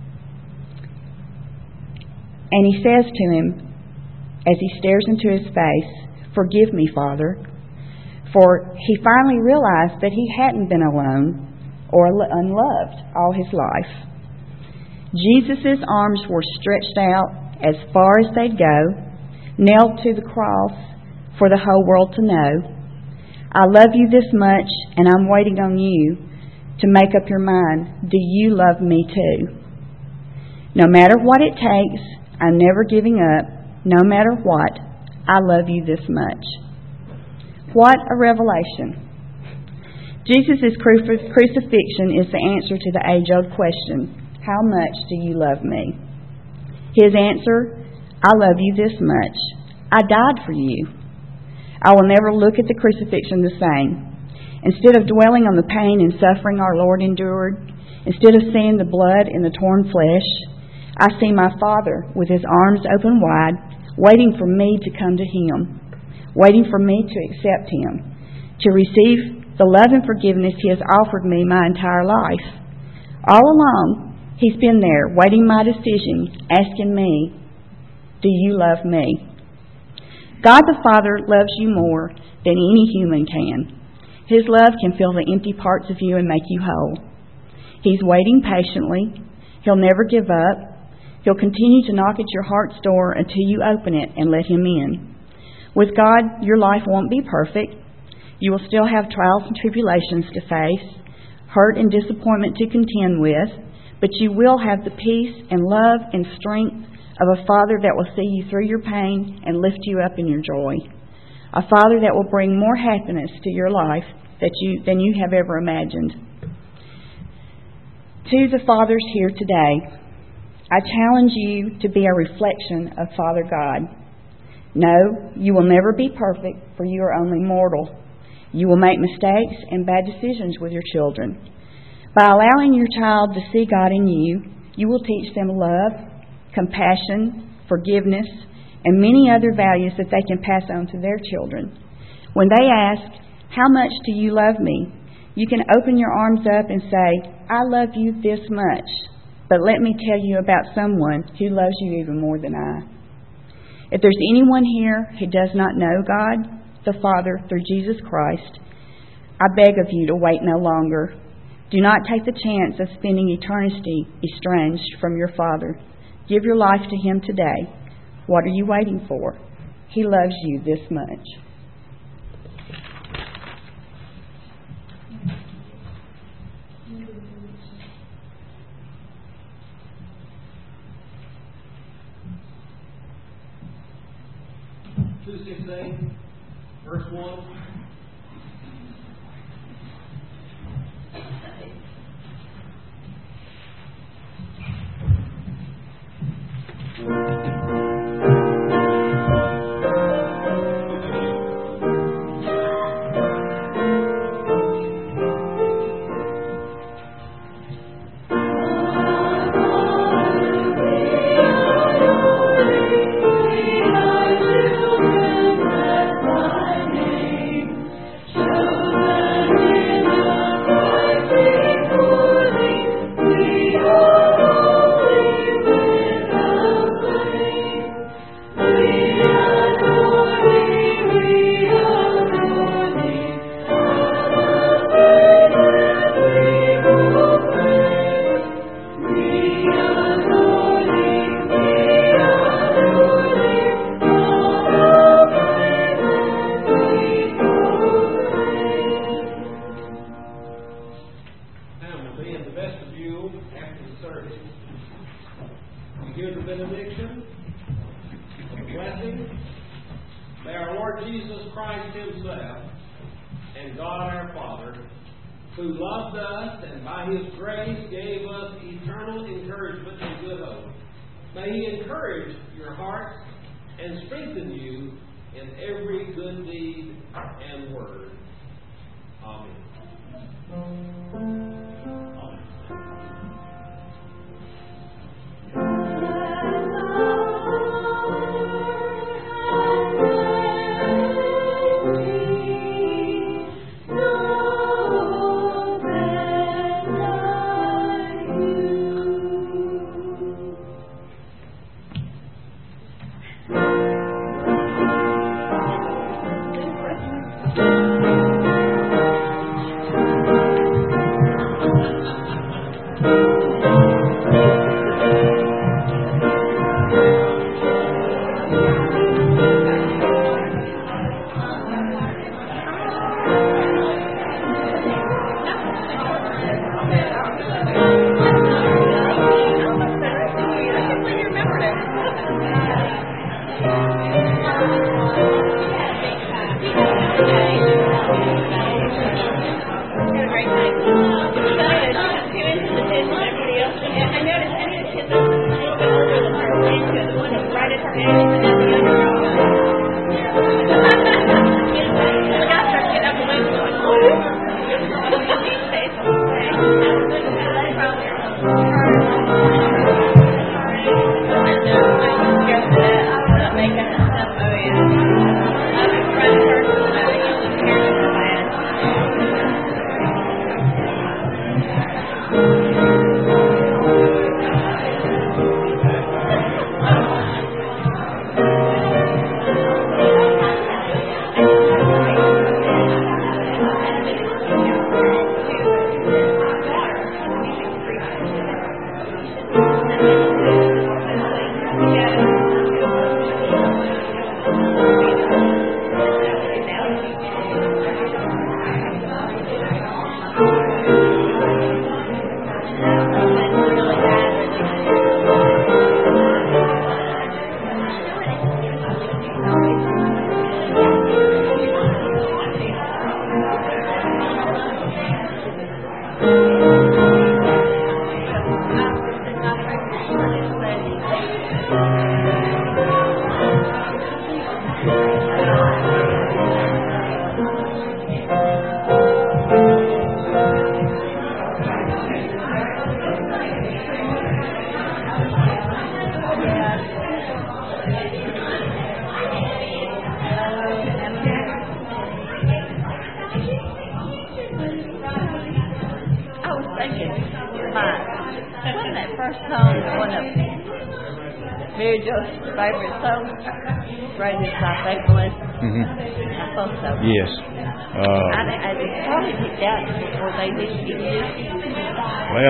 And he says to him, as he stares into his face, "Forgive me, Father." For he finally realized that he hadn't been alone or unloved all his life. Jesus' arms were stretched out as far as they'd go, nailed to the cross for the whole world to know. I love you this much, and I'm waiting on you to make up your mind. Do you love me too? No matter what it takes, I'm never giving up. No matter what, I love you this much. What a revelation. Jesus' crucifixion is the answer to the age-old question, how much do you love me? His answer, I love you this much. I died for you. I will never look at the crucifixion the same. Instead of dwelling on the pain and suffering our Lord endured, instead of seeing the blood in the torn flesh, I see my Father with his arms open wide, waiting for me to come to him, waiting for me to accept him, to receive the love and forgiveness he has offered me my entire life. All along, he's been there, waiting my decision, asking me, do you love me? God the Father loves you more than any human can. His love can fill the empty parts of you and make you whole. He's waiting patiently. He'll never give up. He'll continue to knock at your heart's door until you open it and let him in. With God, your life won't be perfect. You will still have trials and tribulations to face, hurt and disappointment to contend with, but you will have the peace and love and strength of a Father that will see you through your pain and lift you up in your joy. A Father that will bring more happiness to your life that you, than you have ever imagined. To the fathers here today, I challenge you to be a reflection of Father God. No, you will never be perfect, for you are only mortal. You will make mistakes and bad decisions with your children. By allowing your child to see God in you, you will teach them love, compassion, forgiveness, and many other values that they can pass on to their children. When they ask, how much do you love me? You can open your arms up and say, I love you this much, but let me tell you about someone who loves you even more than I. If there's anyone here who does not know God, the Father, through Jesus Christ, I beg of you to wait no longer. Do not take the chance of spending eternity estranged from your Father. Give your life to Him today. What are you waiting for? He loves you this much. two sixteen, verse one. in every good deed and word. Amen. Yes. Uh, I, I probably picked out before they did this. Well,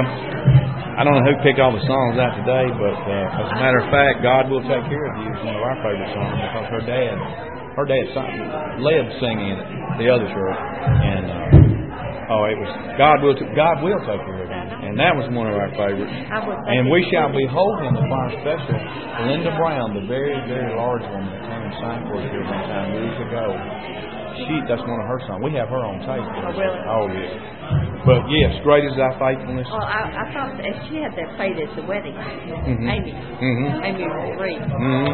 I don't know who picked all the songs out today, but uh, as a matter of fact, God Will Take Care of You is one of our favorite songs because her dad, her dad led singing it, the others were, and uh, oh, it was God will t- God will take care of you, and that was one of our favorites. And We Shall Behold Him, the choir special. Linda Brown, the very very large woman that came and sang for us here one time years ago. She, that's one of her songs. We have her on tape. Oh, really? Oh, yeah. But, yes, Great Is Thy Faithfulness. Well, I, I thought that she had that played at the wedding. Mm-hmm. Amy. Mm-hmm. Amy Marie. Mm-hmm.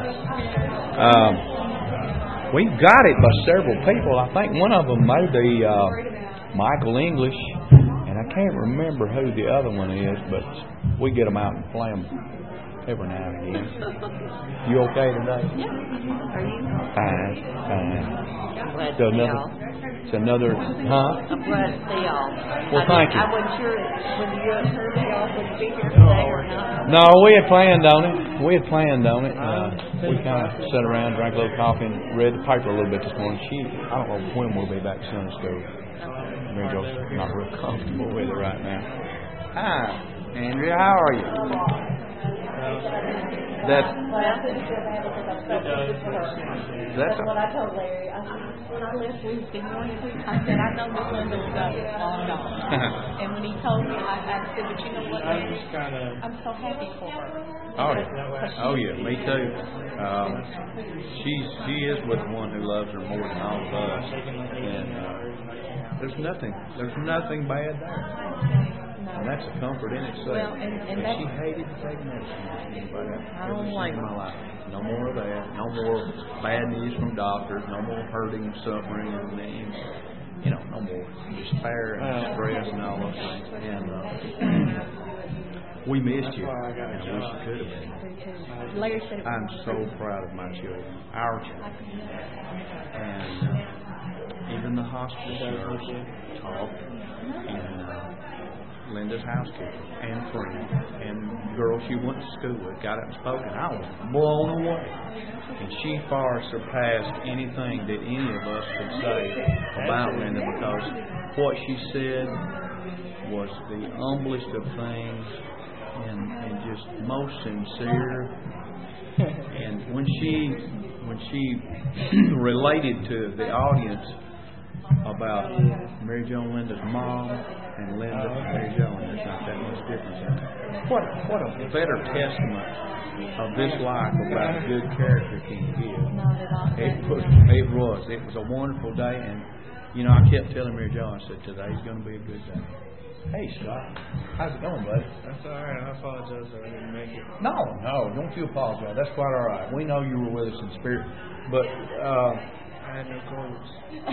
Um, we've got it by several people. I think one of them may be uh, Michael English, and I can't remember who the other one is, but we get them out and play them every now and again. You okay today? Yeah. Are you? Fine, fine. I'm glad So to see another, y'all. it's another, huh? I'm glad to see y'all. Well, I thank didn't- you. I wasn't sure whether you had heard y'all would be here today or not. No, we had planned on it. We had planned on it. Uh, we kind of sat around, drank a little coffee, and read the paper a little bit this morning. She, I don't know when we'll be back to Sunday school. Mary Jo's not real comfortable with it right now. Hi, Andrea. How are you? That's that's what I told Larry. I said, when I left Wednesday morning, I said, I know Miss Linda was out long gone. And when he told me, I, I said, but you know what, Larry? I'm so happy for her. Oh yeah, oh yeah, me too. Um, she's she is with one who loves her more than all of us, and uh, there's nothing there's nothing bad there. No, And that's a comfort in itself. Well, and- and that's- she hated to take medicine. Anybody I don't blame in my her. life. No more of that. No more bad news from doctors. No more hurting and suffering and, and you know, no more despair and stress and all those things. And uh, we missed you, and I wish you could have been. Larry said it I'm was so proud of my children, our children, and uh, even the hospital nurse talked, and uh, Linda's housekeeper and friend and girl she went to school with got up and spoke, and I was blown away. And she far surpassed anything that any of us could say about Linda, because what she said was the humblest of things and, and just most sincere. And when she when she related to the audience about Mary Jo and Linda's mom and Linda and Mary Jo, and there's not that much difference in it. What what a better testament of this life about a good character can give. Not at all. It was it was. It was a wonderful day, and you know, I kept telling Mary Jo, I said, today's gonna be a good day. Hey Scott, how's it going, buddy? That's all right. I apologize that I didn't make it. No, no, don't you apologize. That's quite all right. We know you were with us in spirit, but uh I had no clothes.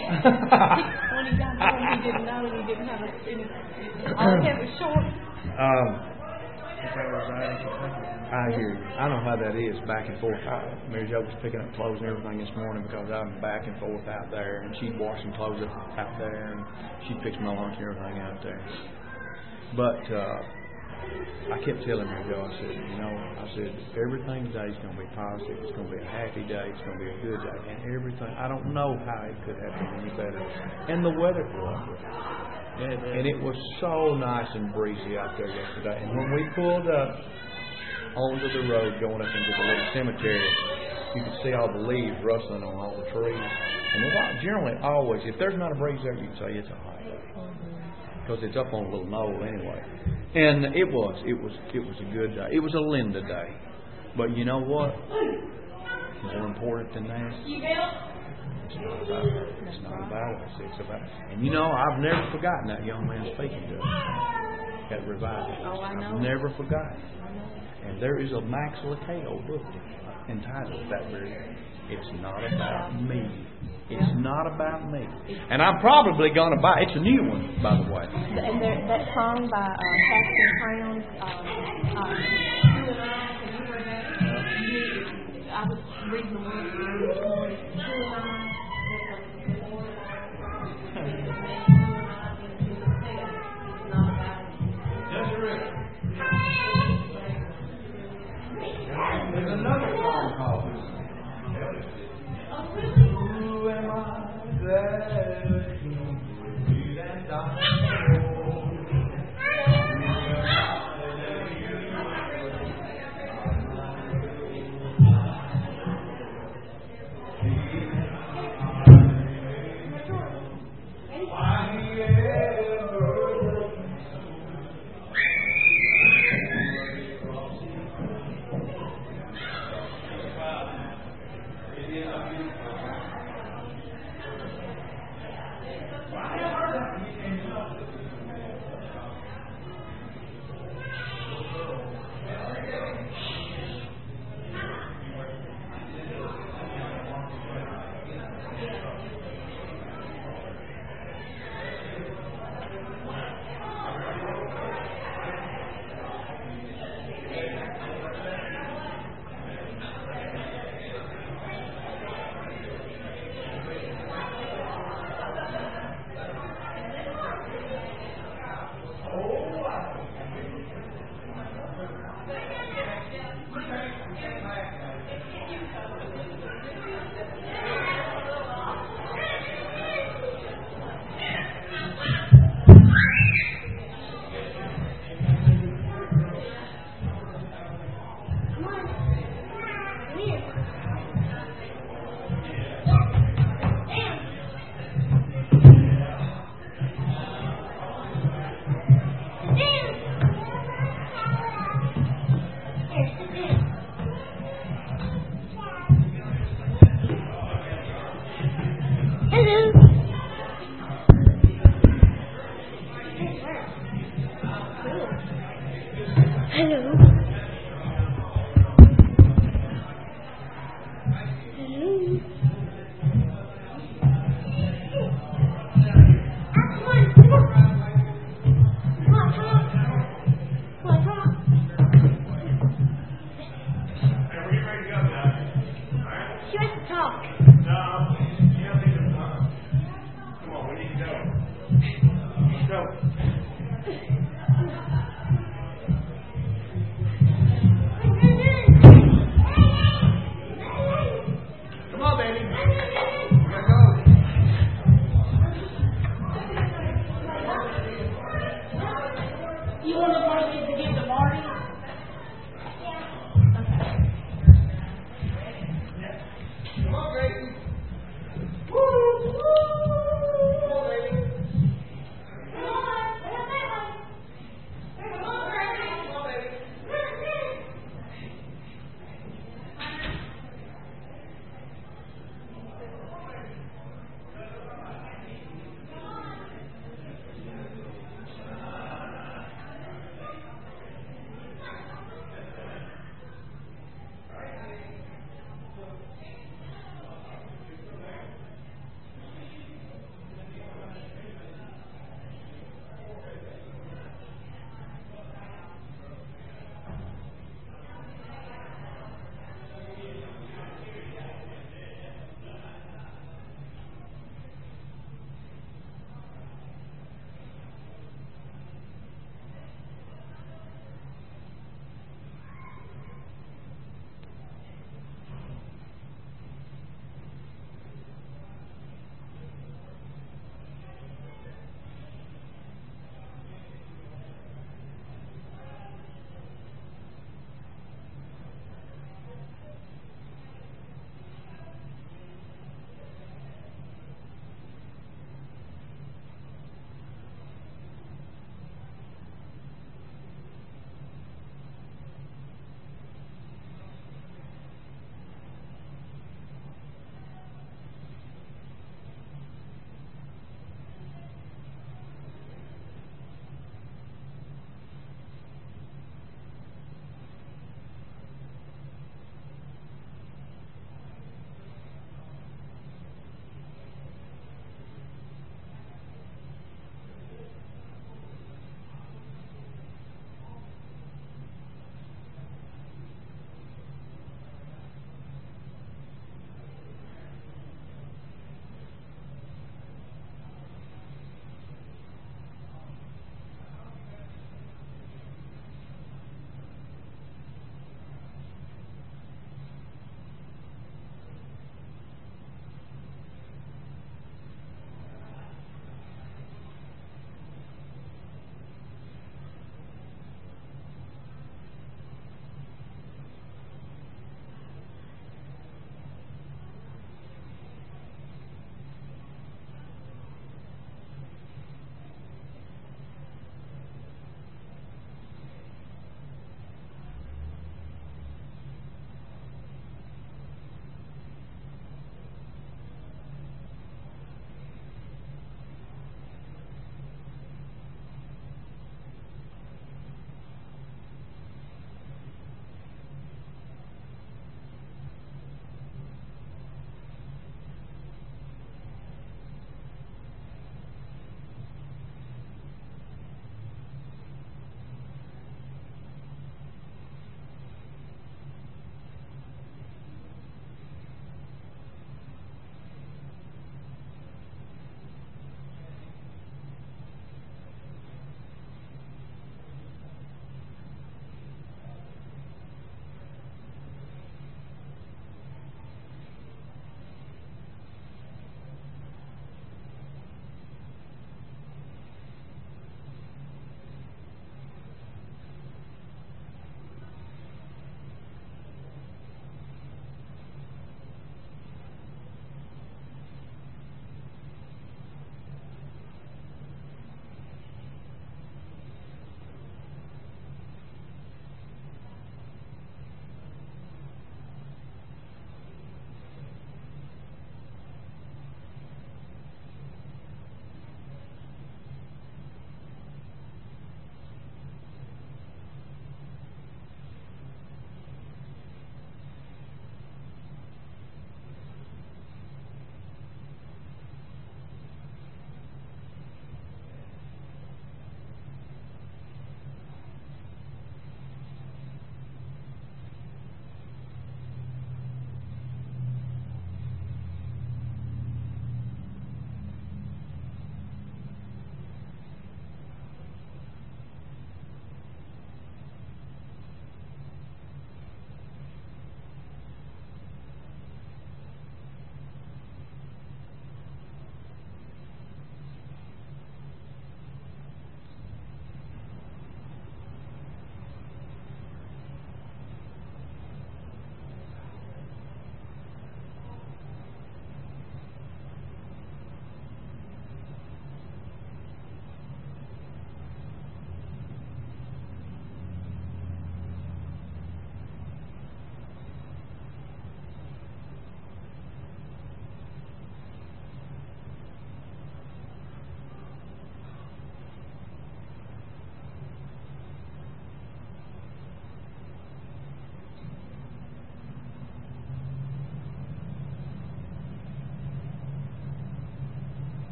When he got home, he didn't know he didn't have a, any, all he had was shorts. um, If I was out in Kentucky. I hear you. I know how that is, back and forth. I, Mary Jo was picking up clothes and everything this morning because I'm back and forth out there, and she'd wash some clothes up out there, and she'd fix my lunch and everything out there. But uh, I kept telling Mary Jo, I said, you know, I said, everything today's going to be positive. It's going to be a happy day. It's going to be a good day. And everything, I don't know how it could have been any better. And the weather cooperated. And, and it was so nice and breezy out there yesterday. And when we pulled up onto the road going up into the little cemetery, you could see all the leaves rustling on all the trees. And it's all, generally always, if there's not a breeze there, you can say it's a hot day. Because it's up on a little knoll anyway. And it was, it was, it was a good day. It was a Linda day. But you know what? More important than that, it's not about her. It's not about us. It's about, and you know, I've never forgotten that young man speaking to us at revival. Oh, I know. I've never forgotten. And there is a Max Lucado book entitled that very. It's not about me. It's not about me. And I'm probably going to buy. It's a new one, by the way. And there, that song by uh, Paxton Crown, um, uh, You and I, have you heard that? You, I was reading the one